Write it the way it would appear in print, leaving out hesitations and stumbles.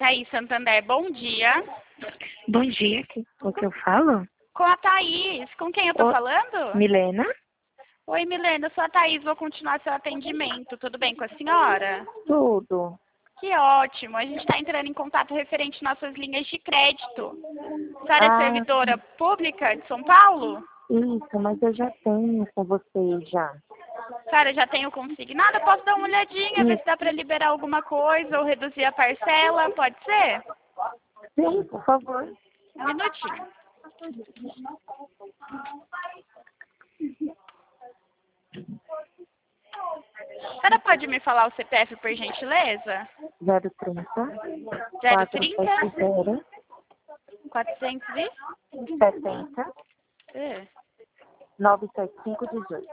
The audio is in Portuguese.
Thaís Santander, bom dia. Bom dia, o que eu falo? Com a Thaís. Com quem eu tô falando? Milena? Oi, Milena, eu sou a Thaís, vou continuar seu atendimento. Tudo bem com a senhora? Tudo. Que ótimo. A gente está entrando em contato referente às nossas linhas de crédito. A senhora é servidora pública de São Paulo? Isso, mas eu já tenho com vocês já. A senhora já tem o consignado? Eu posso dar uma olhadinha, ver se dá para liberar alguma coisa ou reduzir a parcela, pode ser? Sim, por favor. Um minutinho. A senhora pode me falar o CPF, por gentileza? 030 030 470 470 97518.